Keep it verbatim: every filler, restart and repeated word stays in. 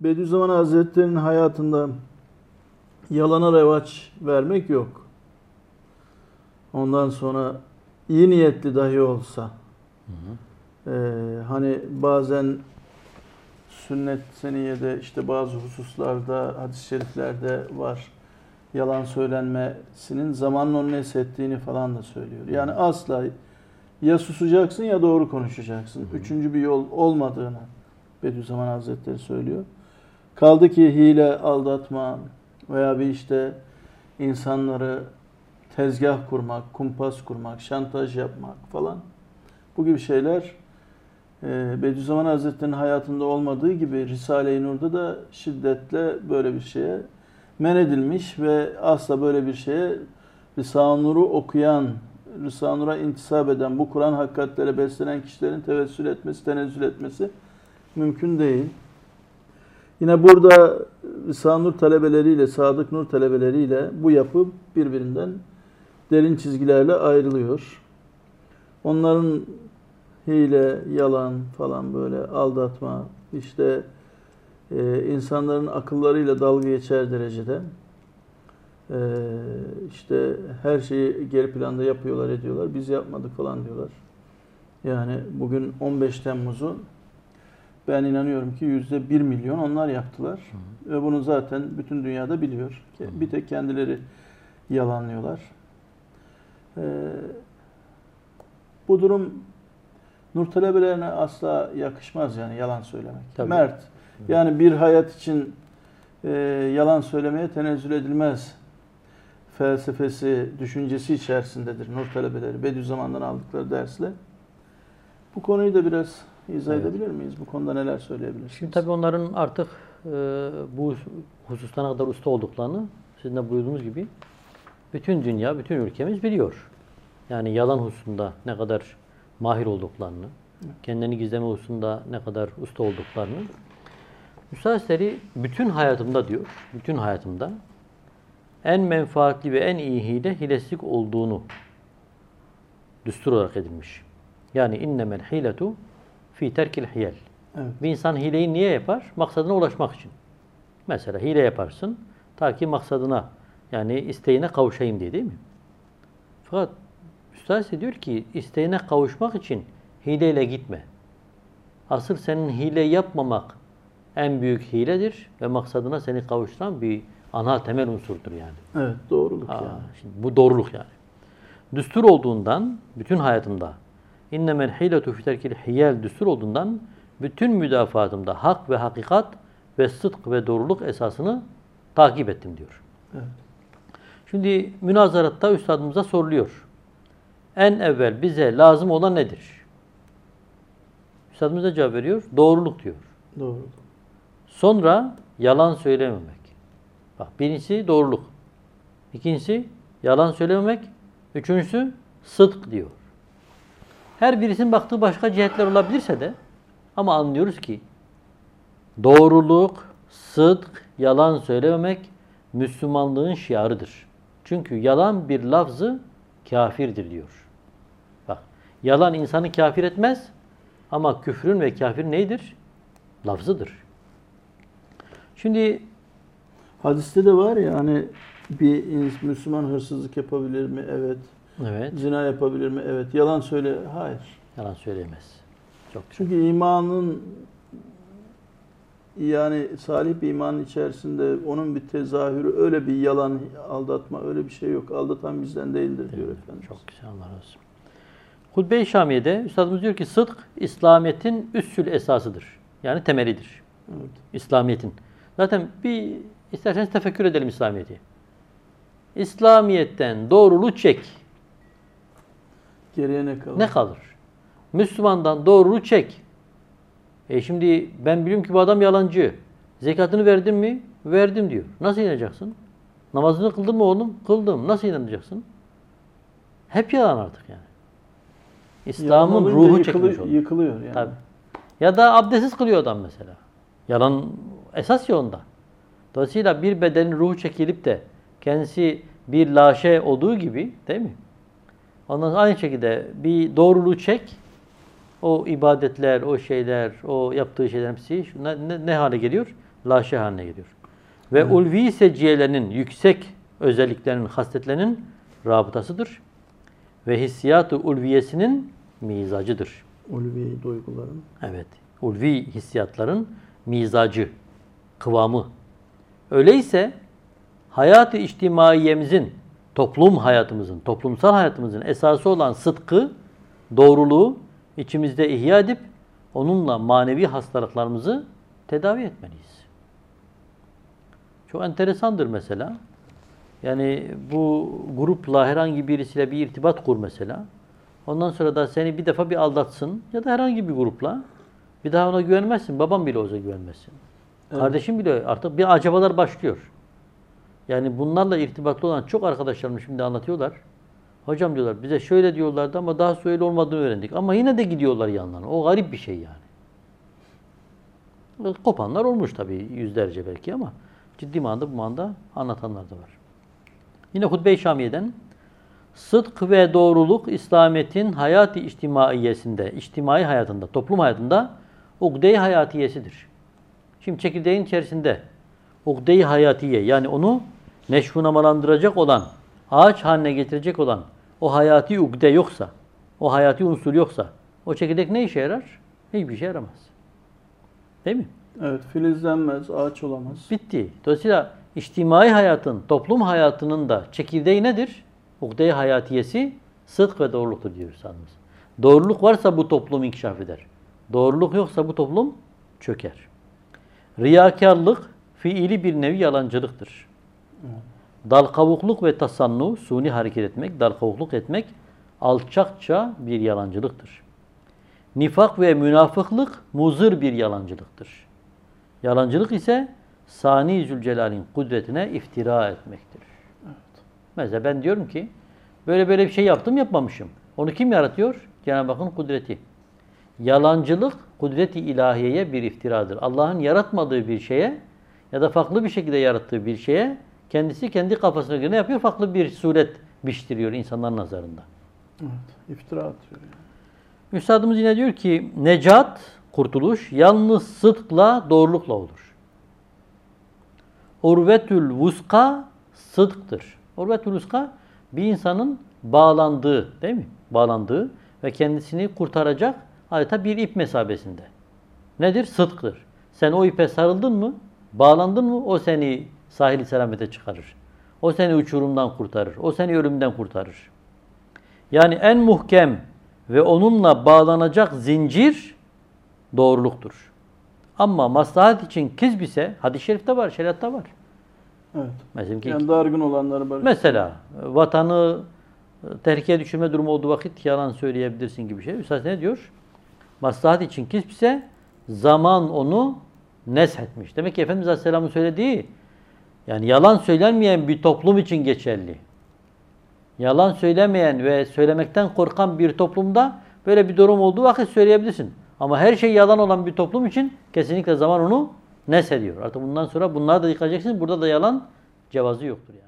Bediüzzaman Hazretleri'nin hayatında yalana revaç vermek yok. Ondan sonra iyi niyetli dahi olsa, hı hı. E, hani bazen sünnet seniyede işte bazı hususlarda, hadis-i şeriflerde var. Yalan söylenmesinin zamanın onu neshettiğini falan da söylüyor. Yani asla ya susacaksın ya doğru konuşacaksın. Hı hı. Üçüncü bir yol olmadığını Bediüzzaman Hazretleri söylüyor. Kaldı ki hile, aldatma veya bir işte insanları tezgah kurmak, kumpas kurmak, şantaj yapmak falan bu gibi şeyler e, Bediüzzaman Hazretleri'nin hayatında olmadığı gibi Risale-i Nur'da da şiddetle böyle bir şeye men edilmiş ve asla böyle bir şeye Risale-i Nur'u okuyan, Risale-i Nur'a intisap eden, bu Kur'an hakikatlere beslenen kişilerin tevessül etmesi, tenezzül etmesi mümkün değil. Yine burada Risale-i Nur talebeleriyle, Sadık Nur talebeleriyle bu yapı birbirinden derin çizgilerle ayrılıyor. Onların hile, yalan falan böyle aldatma, işte e, insanların akıllarıyla dalga geçer derecede e, işte her şeyi geri planda yapıyorlar, ediyorlar. Biz yapmadık falan diyorlar. Yani bugün on beş Temmuz'u ben inanıyorum ki yüzde bir milyon onlar yaptılar. Hı hı. Ve bunu zaten bütün dünyada biliyor. Hı hı. Bir tek kendileri yalanlıyorlar. Ee, bu durum Nur talebelerine asla yakışmaz yani yalan söylemek. Tabii. Mert. Hı. Yani bir hayat için e, yalan söylemeye tenezzül edilmez felsefesi, düşüncesi içerisindedir Nur talebeleri. Bediüzzaman'dan aldıkları dersle. Bu konuyu da biraz izah evet. edebilir miyiz? Bu konuda neler söyleyebilirsiniz? Şimdi tabii onların artık e, bu hususta ne kadar usta olduklarını sizin de buyurduğunuz gibi bütün dünya, bütün ülkemiz biliyor. Yani yalan hususunda ne kadar mahir olduklarını, evet. kendini gizleme hususunda ne kadar usta olduklarını. Üstadları bütün hayatımda diyor, bütün hayatımda en menfaatli ve en iyi hile hilesizlik olduğunu düstur olarak edilmiş. Yani innemel hiletu fi terkil hiyel. Evet. Bir insan hileyi niye yapar? Maksadına ulaşmak için. Mesela hile yaparsın ta ki maksadına yani isteğine kavuşayım diye değil mi? Fakat Üstad diyor ki isteğine kavuşmak için hileyle gitme. Asıl senin hile yapmamak en büyük hiledir ve maksadına seni kavuşturan bir ana temel unsurdur yani. Evet, doğruluk Aa, yani. Şimdi bu doğruluk yani. Düstur olduğundan bütün hayatımda innemel hiletu fi terkil hiyel düstur olduğundan bütün müdafaatımda hak ve hakikat ve sıdk ve doğruluk esasını takip ettim diyor. Evet. Şimdi münazaratta üstadımıza soruluyor. En evvel bize lazım olan nedir? Üstadımız da cevap veriyor. Doğruluk diyor. Doğru. Sonra yalan söylememek. Bak birincisi doğruluk. İkincisi yalan söylememek. Üçüncüsü sıdk diyor. Her birisinin baktığı başka cihetler olabilirse de ama anlıyoruz ki doğruluk, sıdk, yalan söylememek Müslümanlığın şiarıdır. Çünkü yalan bir lafzı kafirdir diyor. Bak, yalan insanı kafir etmez ama küfrün ve kafirin neydir? Lafzıdır. Şimdi hadiste de var ya hani bir Müslüman hırsızlık yapabilir mi? Evet. Evet. Zina yapabilir mi? Evet. Yalan söyle. Hayır. Yalan söyleyemez. Çok Çünkü imanın yani salih bir imanın içerisinde onun bir tezahürü öyle bir yalan, aldatma öyle bir şey yok. Aldatan bizden değildir diyor Efendimiz. Çok güzel, Allah razı olsun. Hutbe-i Şamiye'de Üstadımız diyor ki sıdk İslamiyet'in üssül esasıdır. Yani temelidir. Evet. İslamiyet'in. Zaten bir isterseniz tefekkür edelim İslamiyet'i. İslamiyet'ten doğruluğu çek. Geriye ne kalır? Ne kalır? Müslümandan doğruluğu çek. E şimdi ben biliyorum ki bu adam yalancı. Zekatını verdin mi? Verdim diyor. Nasıl inanacaksın? Namazını kıldın mı oğlum? Kıldım. Nasıl inanacaksın? Hep yalan artık yani. İslam'ın ruhu yıkılı, çekilmiş oluyor. Yıkılıyor yani. Tabii. Ya da abdestsiz kılıyor adam mesela. Yalan esas ya onda. Dolayısıyla bir bedenin ruhu çekilip de kendisi bir laşe olduğu gibi değil mi? Ondan sonra aynı şekilde bir doğruluğu çek. O ibadetler, o şeyler, o yaptığı şeyler hepsi ne, ne, ne hale geliyor? laşe haline geliyor. Ve Evet. ulvi secciyelerinin yüksek özelliklerinin, hasletlerinin rabıtasıdır. Ve hissiyat-ı ulviyesinin mizacıdır. Ulvi duyguların. Evet. Ulvi hissiyatların mizacı, kıvamı. Öyleyse hayat-ı içtimaiyemizin, toplum hayatımızın, toplumsal hayatımızın esası olan sıdkı, doğruluğu içimizde ihya edip onunla manevi hastalıklarımızı tedavi etmeliyiz. Çok enteresandır mesela. Yani bu grupla herhangi birisiyle bir irtibat kur mesela. Ondan sonra da seni bir defa bir aldatsın ya da herhangi bir grupla bir daha ona güvenmezsin. Babam bile olsa güvenmezsin. Evet. Kardeşim bile artık bir acabalar başlıyor. Yani bunlarla irtibatlı olan çok arkadaşlarım şimdi anlatıyorlar. Hocam diyorlar bize şöyle diyorlardı ama daha sonra öyle olmadığını öğrendik. Ama yine de gidiyorlar yanlarına. O garip bir şey yani. Kopanlar olmuş tabii yüzlerce belki ama ciddi manada bu manada anlatanlar da var. Yine Hutbe-i Şamiye'den sıdk ve doğruluk İslamiyet'in hayat-ı içtimaiyesinde, içtimai hayatında, toplum hayatında ukde-i hayatiyesidir. Şimdi çekirdeğin içerisinde ukde-i hayatiye yani onu neşvunamalandıracak olan, ağaç haline getirecek olan o hayati ukde yoksa, o hayati unsur yoksa o çekirdek ne işe yarar? Hiçbir şey yaramaz. Değil mi? Evet, filizlenmez, ağaç olamaz. Bitti. Dolayısıyla içtimai hayatın, toplum hayatının da çekirdeği nedir? Ukde-i hayatiyesi sıdk ve doğruluktur diyoruz sanırız. Doğruluk varsa bu toplum inkişaf eder. Doğruluk yoksa bu toplum çöker. Riyakarlık fiili bir nevi yalancılıktır. Evet. Dal kavukluk ve tasannu, suni hareket etmek, dal kavukluk etmek alçakça bir yalancılıktır. Nifak ve münafıklık muzır bir yalancılıktır. Yalancılık ise Sani Zülcelal'in kudretine iftira etmektir. Evet. Mesela ben diyorum ki böyle böyle bir şey yaptım yapmamışım. Onu kim yaratıyor? Cenab-ı Hakk'ın kudreti. Yalancılık kudret-i ilahiyeye bir iftiradır. Allah'ın yaratmadığı bir şeye ya da farklı bir şekilde yarattığı bir şeye kendisi kendi kafasına göre ne yapıyor? Farklı bir suret biçtiriyor insanların nazarında. Evet, iftira atıyor yani. Üstadımız yine diyor ki necat, kurtuluş yalnız sıdkla, doğrulukla olur. Urvetül vuska sıdktır. Urvetül vuska bir insanın bağlandığı, değil mi? Bağlandığı ve kendisini kurtaracak adeta bir ip mesabesinde. Nedir? Sıdktır. Sen o ipe sarıldın mı, bağlandın mı o seni sahil-i selamete çıkarır. O seni uçurumdan kurtarır. O seni ölümden kurtarır. Yani en muhkem ve onunla bağlanacak zincir doğruluktur. Ama maslahat için kizb ise hadis-i şerifte var, şeriatta var. Evet. Mesela, ki, Yani dargın olanları barış. mesela vatanı tehlikeye düşürme durumu olduğu vakit yalan söyleyebilirsin gibi bir şey. Üstad ne diyor? Maslahat için kizb ise zaman onu neshetmiş. Demek ki Efendimiz Aleyhisselam'ın söylediği yani yalan söylenmeyen bir toplum için geçerli. Yalan söylemeyen ve söylemekten korkan bir toplumda böyle bir durum olduğu vakit söyleyebilirsin. Ama her şey yalan olan bir toplum için kesinlikle zaman onu neshediyor. Artık bundan sonra bunlara da dikkat edeceksiniz. Burada da yalan cevazı yoktur yani.